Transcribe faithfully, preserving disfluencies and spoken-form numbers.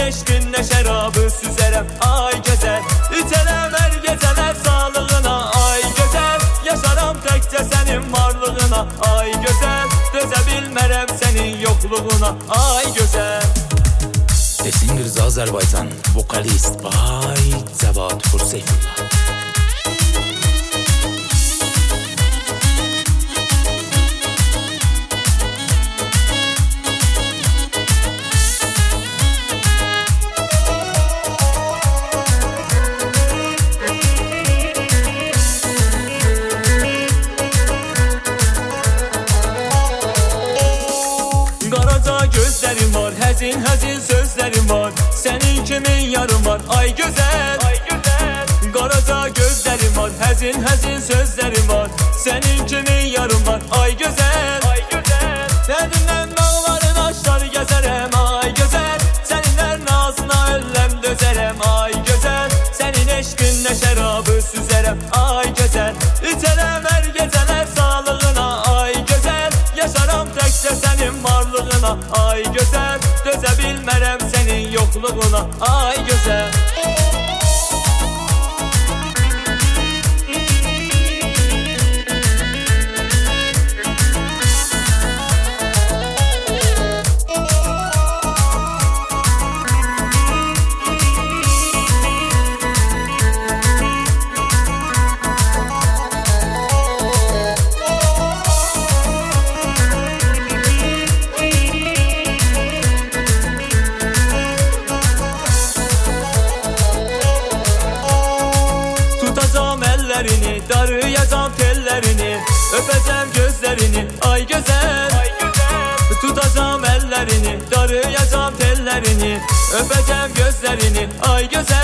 eşqinlə şərabı süzərəm ay gözəl. İçərəm hər gecələr sağlığına ay gözəl. Yaşaram təkcə sənin varlığına ay gözəl. Dözə bilmərəm sənin yoxluğuna ay gözəl. Esin Rıza Azərbaycan, vokalist Bay Cəvad Xurseyfullah. Gözlerim var, həzin həzin sözlerim var. Sənin kimin yarım var, ay gözəl, ay gözəl. Qaraca gözlerim var, həzin həzin sözlerim var. Sənin kimin yarım var, ay gözəl, ay gözəl. Səninlə dağların aşları gəzərəm, ay gözəl. Səninlə nazına ölləm dözərəm, ay gözəl. Sənin eşqinlə şərabı süzərəm, ay gözəl. İçərəm hər gecələr sağlığına, ay gözəl. Yaşaram təkcə sənin varlığına ay gözəl. Dözə bilmərəm sənin yoxluğuna ay gözəl. Darıyacağım tellerini, öpeceğim gözlerini ay güzel, ay güzel. Tutacağım ellerini, darıyacağım tellerini, öpeceğim gözlerini ay güzel.